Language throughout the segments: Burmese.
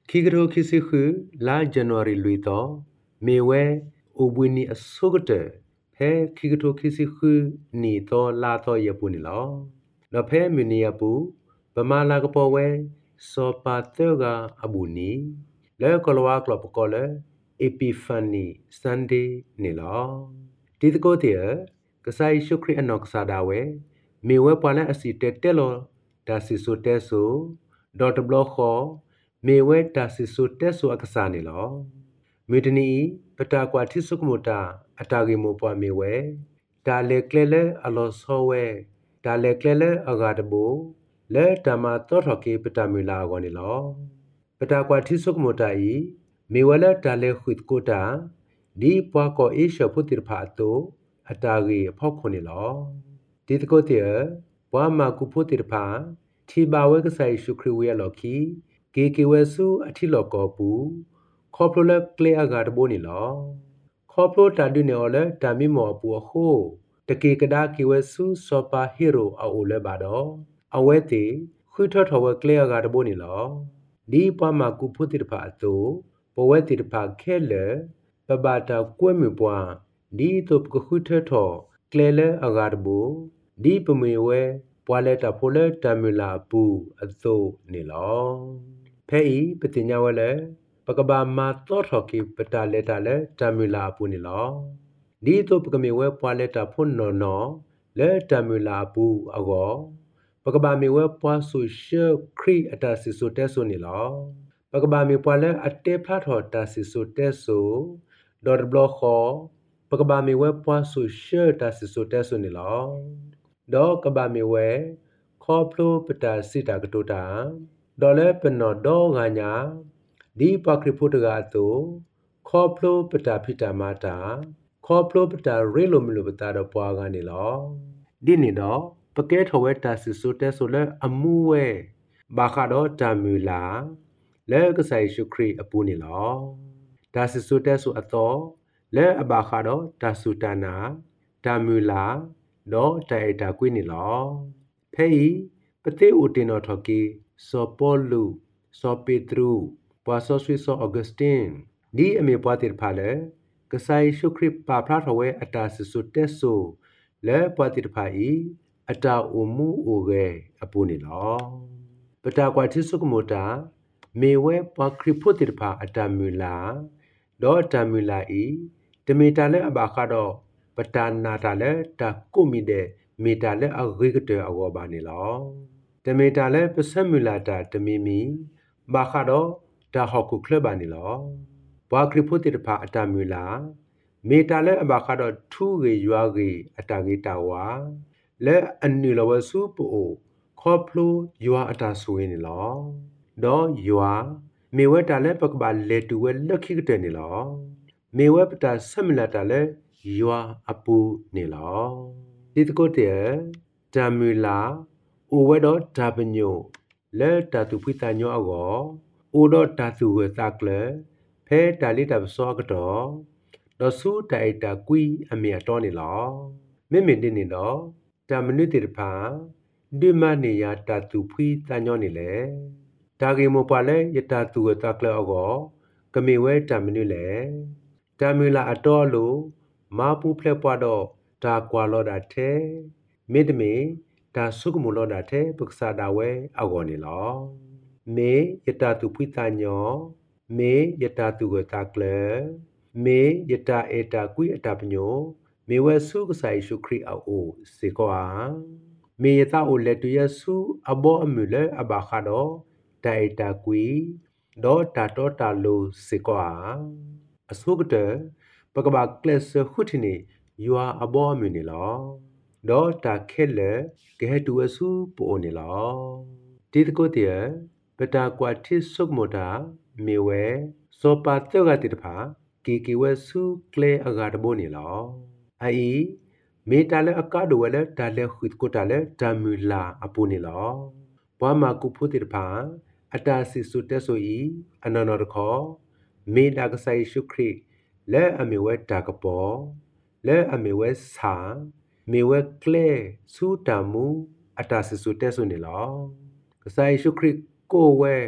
ခိကရိုခိစီခုလာဇန်နဝါရီလွီတော့မေဝဲအိုဘွီနီအစုကတဲ့ဖဲခိကရိုခိစီခုနီတော့လာတော့ရပူနီလောတော့ဖဲမြနီယပူဗမာလာကပေါ်ဝဲစောပါတဲ့ကအဘူနီလဲကလဝါကလပကောလဲအပီဖန်နီစန်ဒေးနီလောဒီတကိုတဲ့ကဆိုင်ရှုခရီအနောက်ကစားတာဝဲမေဝဲပွာလဲအစီတဲလောဒါစီဆိုတဲဆိုဒေါ်တဘလခေါ်မေဝဲဒါစီဆိုတဲဆိုအကစားနေလောမေတနီပတာကွာတိစုကမတာအတာဂီမိုပွားမေဝဲဒါလေကလဲလဲအလောဆောဝဲဒါလေကလဲလဲအဂါတဘူလဲတမတော်ထကေပတာမီလာကောနေလောပတာကွာတိစုကမတာဤမေဝဲလဲဒါလေခွစ်ကိုတာဒီပွားကောအေရှဖုတိဖာတိုအတာဂီဖောက်ခွနေလောဒီတကိုတဲ့ပွားမကုဖုတိဖာထီပါဝဲကဆိုင်ရှုခရဝဲလော်ခီကေဝဲစုအထီလော်ကောပူခေါပလိုလက်ကလေအဂါတဘိုနီလောခေါပလိုတာဒုနေော်လဲတာမီမောပူဟိုတကေကဒါကေဝဲစုစောပါဟီရိုအိုလဲပါတော့အဝဲတီခွထထဝဲကလေအဂါတဘိုနီလောဒီပွားမကုဖုတိဖာအတူပဝဲတိဖာခဲလေပဘာတာကွဲမြပွားဒီတုပကခွထထကလေလဲအဂါတဘူဒီပမေဝဲပွာလဲတာဖိုလဲတမီလာပူအသုနေလောဖဲဤပတိညာဝဲလဲပကဘာမာတော့ထကိပတာလက်တာလဲတမီလာပူနေလောဒီတော့ပကမေဝဲပွာလက်တာဖွန်နော်နော်လဲတမီလာပူအကောပကဘာမေဝဲပွာဆိုရှယ်ခရီအတာစီဆိုတဲဆိုနေလောပကဘာမေပွာလဲအတေဖလာထော်တာစီဆိုတဲဆိုဒေါ်ဘလခေါ်ပကဘာမေဝဲပွာဆိုရှယ်တာစီဆိုတဲဆိုနေလောဒေါ်ကဘာမေဝဲခေါပလိုပတာစီတာကတိုတာဒေါ်လဲပနော်ဒေါ်ဂါညာဒီပကရိဖုတကာတူခေါပလိုပတာဖိတာမာတာခေါပလိုပတာရေလိုမလိုပတာတော့ပွားကနေလောဒီနေတော့ပကဲထဝဲတာစီဆိုတဲဆိုလဲအမှုဝဲဘာခါတော့တာမူလာလဲကဆိုင်ရှုခရီအပူနေလောတာစီဆိုတဲဆိုအတော်လဲအဘာခါတော့တာဆူတနာတာမူလာတော့တိုင်တာကွေးနေလောဖဲဤပတိဦးတင်တော်ထကီစောပေါလုစောပေတရုပွာဆောဆွေဆောအော်ဂစတင်ဒီအမေပွားတိဖာလေကဆိုင်ရှုခရစ်ပါဖလာထဝဲအတာဆဆုတက်ဆိုလဲပွားတိဖာဤအတာအုံမှုအိုရဲအပူနေလောပတာကွာတိစုကမတာမေဝဲပွားခရစ်ဖို့တိဖာအတာမူလာဒေါ်အတာမူလာဤတမီတာလဲအဘာခါတော့ပတာနာတာလဲတာကုမီတဲ့မီတာလဲအဂိကတဲ့အောဘာနေလောတမီတာလဲပစမူလာတာတမီမီဘာခါတော့တာဟောက်ကုကလဘာနီလောဘွာခရိဖိုတိတဖာအတာမူလာမေတာလဲအဘခါတော့ထူရေရွာရေအတာဂေတာဝါလဲအန်နီလဝဆုပူခေါပလိုရွာအတာဆွေးနီလောဒေါ်ရွာမေဝဲတာလဲပကဘာလေတူဝဲလက်ခိကတဲ့နီလောမေဝဲပတာဆမလာတာလဲရွာအပူနီလောဒီတကိုတဲ့တာမူလာအိုဝဲတော့ဒါပညိုလဲတာတူဖိတာညောအောအိုတော့တာသူဝဲတာကလေဖဲတာလီတာဆောကတော့တော့ဆူတိုင်တာကွီအမေတော်နေလောမေမေနေနေတော့တာမနုတိတဖာဒီမနေရတာသူဖိတာညောနေလေတာဂေမပွာလဲယတာသူဝဲတာကလေအောကမေဝဲတာမနုလေတာမီလာအတော်လို့မာပူဖလက်ပွားတော့တာကွာလောတာထဲမေတမေတာဆုကမလောတာထဲပုကစားတာဝဲအောနေလောမေယတာသူဖိတာညောမေယတာသူကတာကလေမေယတာအေတာကွီအတာပညိုမေဝဲဆုကဆိုင်ရှုခရီအိုစေကွာမေယတာအိုလက်တူယဆုအဘောအမူလေအဘာခါတော့တိုင်တာကွီဒေါ်တာတော့တာလိုစေကွာအဆုကတဲ့ပကဘာကလစ်ခုတီနီယွာအဘောအမူနေလောဒေါ်တာခဲလေကဲတူအဆုပိုနေလောဒီတကိုတည်းပတာကွာတိဆုကမတာမေဝဲစောပါတောကတိတဖာကေဝဲဆုကလေအဂါတဘိုနေလောအိမေတာလဲအကားဒိုဝဲလဲတာလဲခွစ်ကိုတာလဲတာမူလာအပူနေလောဘွားမကုဖို့တိတဖာအတာစီဆုတက်ဆိုဤအနနောတခောမေတာကဆိုင်ရှုခရိလဲအမေဝဲတာကပေါ်လဲအမေဝဲစာမေဝဲကလေဆူတာမူအတာစီဆုတက်ဆိုနေလောကဆိုင်ရှုခရိကိုဝဲ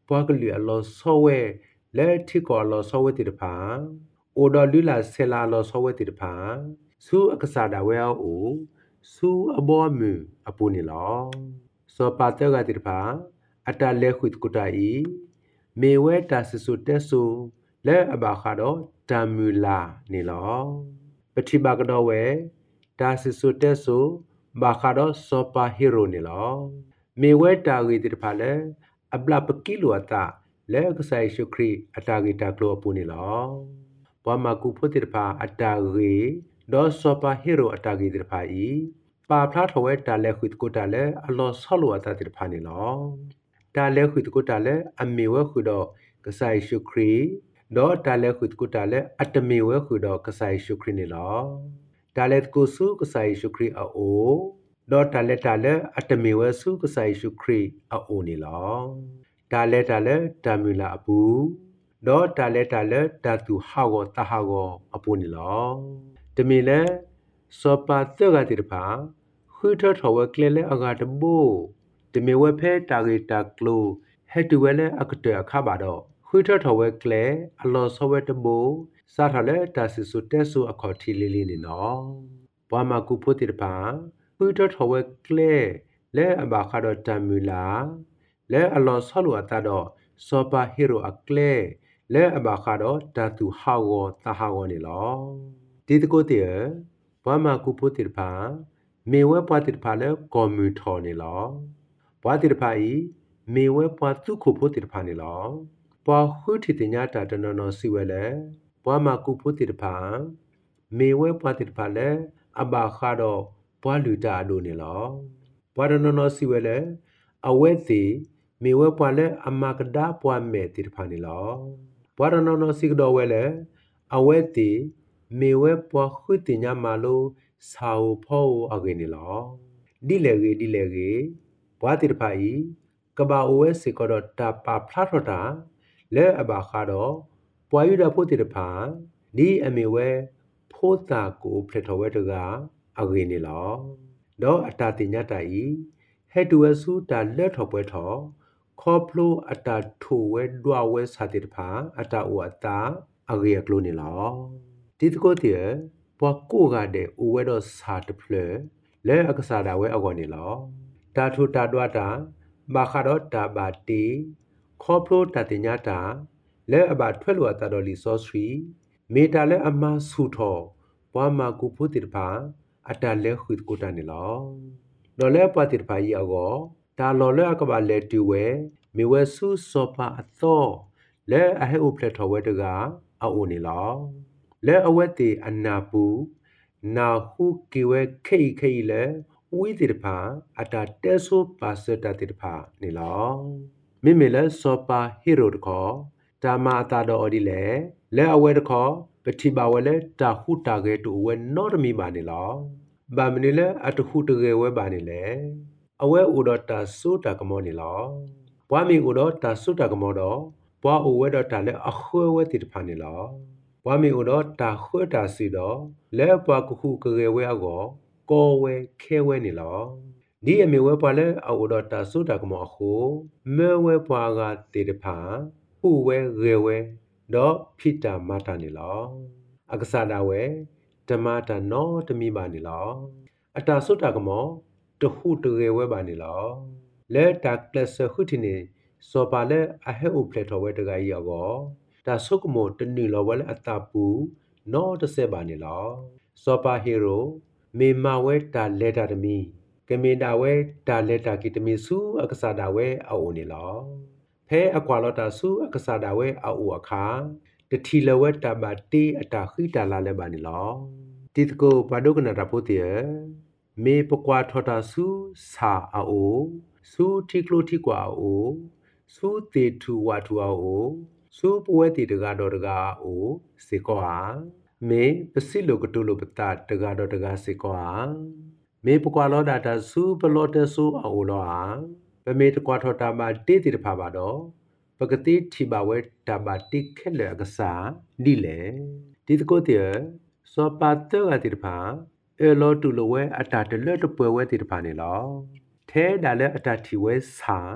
ပွားကလူအလောဆောဝဲလဲထိကောလောဆောဝဲတိတဖာအိုဒလူလာဆဲလာလောဆောဝဲတိတဖာစူအကစားဒါဝဲအိုစူအဘောမူအပူနီလောစောပါတဲ့ကတိတဖာအတလဲခွတ်ကုတာဤမေဝဲတာဆဆူတက်ဆူလဲအဘာခါတော့တမူလာနီလောပတိဘာကတော့ဝဲတာဆဆူတက်ဆူဘာခါတော့စောပါဟီရိုနီလောမေဝဲတာဂီတိတဖာလဲအပလပကီလိုအတာလဲကဆိုင်ရှုခရီအတာဂီတာကလိုအပူနီလောဘာမကူဖို့တိတဖာအတာဂီဒေါ်စောပါဟီရိုအတာဂီတိတဖာဤပါဖလားထဝဲတာလဲခွတ်ကိုတာလဲအလောဆောလိုအတာတိတဖာနီလောတာလဲခွတ်ကိုတာလဲအမေဝဲခွတော့ကဆိုင်ရှုခရီဒေါ်တာလဲခွတ်ကိုတာလဲအတမေဝဲခွတော့ကဆိုင်ရှုခရီနီလောတာလဲကိုစုကဆိုင်ရှုခရီအိုဒေါ်တာလဲအတမေဝဲစုကဆိုင်ရှုခရီအိုနီလောတာလဲတာမူလာအပူဒေါ်တာလဲတာတူဟာဝတာဟာဝအပူနီလောတမီလဲစောပါတဲ့ကတိတဖာခွထထဝဲကလဲလဲအဂါတဘိုတမီဝဲဖဲတာဂီတာကလိုဟဲတူဝဲလဲအကတအခါပါတော့ခွထထဝဲကလဲအလောဆောဝဲတဘိုစားထလဲတာစီဆူတက်ဆူအခေါ်တီလီလီနီနော်ဘာမကူဖို့တိတဖာခွထထဝဲကလဲလဲအဘာခါတော့တမူလာလဲအလောဆောလိုအတာတော့စောပါဟီရိုအကလဲလဲအဘာခါတော့တာတူဟာဝတာဟာဝနီလောဒီတကိုတည်းဘာမကူဖို့တိတဖာမေဝဲပွားတိတဖာလဲကွန်မြူထော်နီလောပွားတိတဖာဤမေဝဲပွားသူခုဖို့တိတဖာနီလောပွားခုတီတင်ညာတာတနော်နော်စီဝဲလဲပွားမကူဖို့တိတဖာမေဝဲပွားတိတဖာလဲအဘာခါတော့ပွားလူတာအလိုနီလောပွားတနော်နော်စီဝဲလဲအဝဲစီမေဝဲပွားလဲအမကဒါပွားမဲတိတဖာနီလောပွားတနော်နော်စီကတော့ဝဲလဲအဝဲစီမေဝဲပွားခုတင်ညာမာလို့စာအုပ်ဖို့အကင်းနီလောဒီလေကြီးဘွားတိတဖာဤကဘာအိုဝဲစီကတော့တာပါဖလားထတာလဲအဘာခါတော့ပွားယူတာဖို့တိတဖာဒီအမေဝဲဖိုးတာကိုဖလက်တော်ဝဲတကအကင်းနီလောတော့အတာတင်ညတာဤဟဲတူဝဲဆူတာလက်ထော်ပွဲထော်ခေါပလိုအတာထိုဝဲဒွာဝဲစာတိတဖာအတာအိုအတာအကေကလိုနီလောဒီတကိုတည်းပွားကိုကတဲ့အိုဝဲတော့စာတဖလဲလဲအကစားတာဝဲအကောနီလောတာထူတာဒွာတာဘာခါတော့တာဘာတီခေါပလိုတာတင်ညတာလဲအဘာထွက်လို့တာတော်လီစောစထရီမေတာလဲအမဆူထော်ပွားမကူဖို့တိတဖာအတာလဲခွေကိုတာနီလောတော့လဲပွားတိတဖာကြီးအကောတာလော်လဲအကဘာလဲတူဝဲမေဝဲဆူစောပါအသောလဲအဟဲအိုဖလက်ထော်ဝဲတကအအိုနီလောလဲအဝဲတီအနာပူနာဟုကီဝဲခိလဲဝီတိတဖာအတာတဲဆူပါစတာတိတဖာနီလောမိမေလဲစောပါဟီရိုတခေါ်တာမာတာတော်အဒီလဲအဝဲတခေါ်ပတိပါဝဲလဲတာဟုတာကေတူဝဲနော့တမီပါနီလောဘာမနီလဲအတခုတကေဝဲပါနီလဲအဝဲဥဒတာဆိုတာကမောနီလောဘွားမီဥဒတာဆိုတာကမောတော့ဘွားဥဝဲတော့တာလဲအခွဲဝဲတိတဖာနီလောဘွားမီဥဒတာခွဲတာစီတော့လဲဘွားကခုကေဝဲအကောဝဲခဲဝဲနီလောဒီအမေဝဲပွားလဲအော်ဒတာဆိုတာကမောခုမဲဝဲပွားကတေတဖာဟူဝဲရေဝဲတော့ဖိတာမာတာနီလောအကစားတာဝဲဓမ္မတာနောတမိပါနီလောအတာဆိုတာကမောတခုတရေဝဲပါနီလောလဲတာကလစခုတီနေစောပါလဲအဟဲအိုဖလက်တော်ဝဲတကကြီးရောတာဆုကမောတနီလောဝဲလဲအတာပူနောတဆဲပါနီလောစောပါဟီရိုမေမာဝဲတာလက်တာတမီကမေတာဝဲတာလက်တာကီတမီစုအကစားတာဝဲအိုနီလောဖဲအကွာလောတာစုအကစားတာဝဲအိုအခါတထီလဝဲတာဘာတီအတာခိတာလာလဲပါနီလောတိတကိုဘာဒုကနာတာဖို့တည်းမေပကွာထောတာစုစာအိုစုတီကလိုတီကွာအိုစုတေထူဝါထူအိုစုပွဲတီတကတော့တကားအိုစေကောဟာမေပစိလိုကတူလိုပတာတကတော့တကားစေကောဟာမေပကွာလောတာတာစုပလောတဆူအိုလောဟာပမေတကွာထောတာမတေတီတဖာပါတော့ပကတိထီပါဝဲတာဘာတိခက်လေအကစားဒီလေဒီတကိုတည်းစောပါတော့အတိတဖာအဲလောတူလိုဝဲအတာတလွတ်တပွဲဝဲတိတဖာနေလောထဲဒါလဲအတာထီဝဲစာ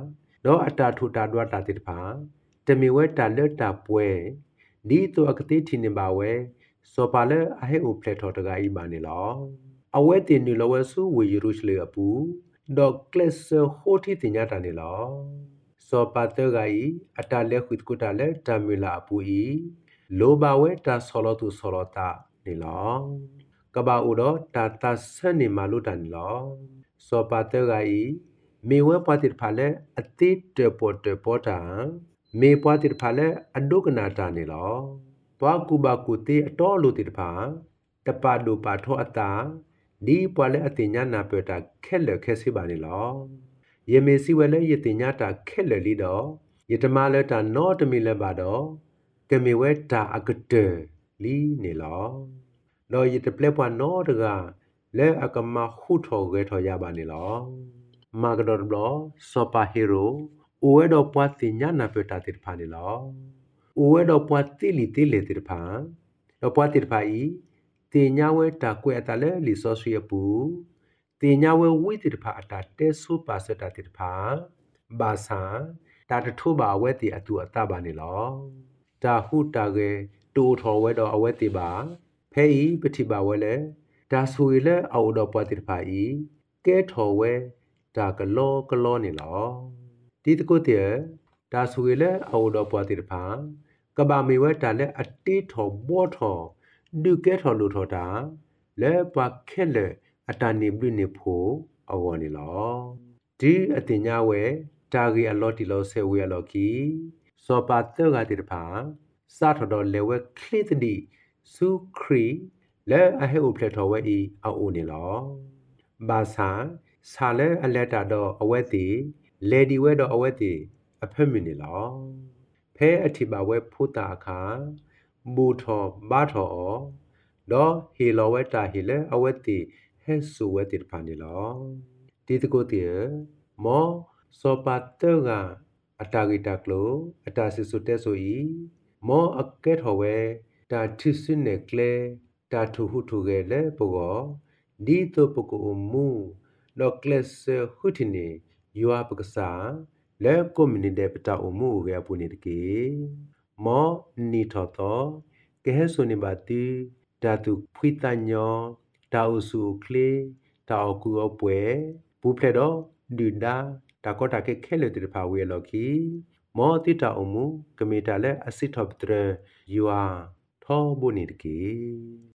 တော့အတာထူတာဒွာတာတိတဖာတမီဝဲတာလက်တာပွဲဒီတော့အကတိထင်းနေပါဝဲစောပါလဲအဟဲအိုပလက်ထော်တကဤပါနေလောအဝဲတင်နူလဝဲဆူဝေယရုရှလေအပူဒေါကလစ်ဟိုတီတင်ညာတာနေလောစောပါတကဤအတာလက်ခွတ်ကုတာလက်တမီလာအပူဤလိုပါဝဲတာဆောလတူဆောလတာနေလောကဘာအိုတော့တာတာဆန်နေမာလို့တန်လောစောပါတကဤမေဝဲပွားတိဖာလဲအတိတပေါ်တာမေပွားတိဖာလဲအဒုကနာတာနေလောတွားကူဘာကူတေအတော်လို့တိဖာတပါဒိုပါထောအတာဒီပွားလဲအတင်ညာနာပတာခက်လက်ခက်စီပါနေလောယေမေစီဝဲလဲယတင်ညာတာခက်လက်လီတော့ယတမလဲတာနောတမီလဲပါတော့ကမေဝဲတာအကတဲလီနေလောတော့ယတပလက်ပွားနောတကလဲအကမခုထော်ခဲထော်ရပါနေလောမာဂဒေါ်ဘလစောပါဟီရိုအိုဝဲတော့ပွားတင်ညာနာပတာတိဖာနေလောအိုဝဲတော့ပွားတိလီတိလေတိဖာတော့ပွားတိဖာဤတင်ညာဝဲတာကွဲအတလဲလီဆော့ဆွေပူတင်ညာဝဲဝိတိဖာအတာတဲဆူပါစတာတိဖာဘာသာတာတထုပါဝဲတိအတူအတပါနေလောတာဟုတာကေတူထော်ဝဲတော့အဝဲတိပါဖဲဤပတိပါဝဲလဲဒါဆူလဲအော်တော့ပွားတိဖာဤကဲထော်ဝဲတာကလောနေလောဒီတကုတဲ့ဒါဆူလဲအော်တော့ပွားတိဖာကဘာမီဝဲတာလဲအတိထော်ဘောထော်ဒုကဲထော်လူထော်တာလဲပါခဲလဲအတနိဘိနေဖို့အဝနေလောဒီအတင်ညာဝဲတာဂီအလော်တီလောဆဲဝဲလော်ကီစောပါတဲ့ကတိတဖာစာထော်တော်လေဝဲခလစ်တီစုခရီလဲအဟဲအိုပလက်ထော်ဝဲဤအိုနေလောဘာသာဆာလဲအလက်တာတော့အဝဲတီလေဒီဝဲတော့အဝဲတီအဖက်မီနေလောဖဲအထိပါဝဲဖုတာအခါဘူထော်ဘာထော်တော့ဟီလောဝဲတာဟီလဲအဝဲတီဟဲဆူဝဲတီတဖာနေလောဒီတကိုတီမောစောပါတဲ့ကအတာဂီတာကလိုအတာစစ်စုတဲ့ဆိုဤမောအကဲထော်ဝဲတာထိစင်းနေကလေတာထူဟုထူကဲလဲပေါ်ဒီတော့ပကူမူတော့ကလစ်ဟုတီနေယူအပကစားလဲကွန်မြူနတီပတာအမှုရဲ့ပူနေတကေမောနီထော်တော့ကဲဟဲဆိုနေပါတီတာတူဖွိတညောတာအုစုကလေတာအကူအပွဲပူဖလက်တော့ဒူဒါတာကောတာကေခဲလေတဖာဝေလော်ကီမောတိတာအမှုကမီတာလဲအစစ်ထော်ပတရယူအာထောဘုန်နေတကေ